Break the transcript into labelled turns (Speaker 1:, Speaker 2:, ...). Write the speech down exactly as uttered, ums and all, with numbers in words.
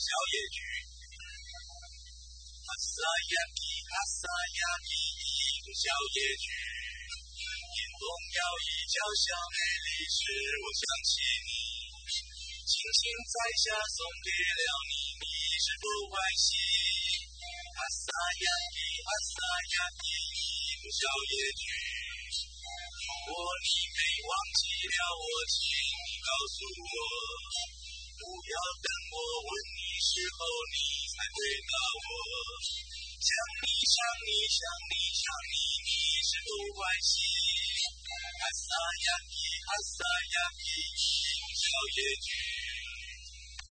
Speaker 1: 夜曲。阿萨亚皮，阿萨亚皮，一个小夜曲。天空摇一角小美丽时，我想起你，轻轻摘下送给了你，你是否欢喜？阿萨亚皮，阿萨亚皮，一个小夜曲。如果你没忘记了我，请你告诉我，不要等我问你时候你才回答我。想你想你想你想你，你是否欢喜？阿萨亚皮，阿萨亚皮，小夜曲。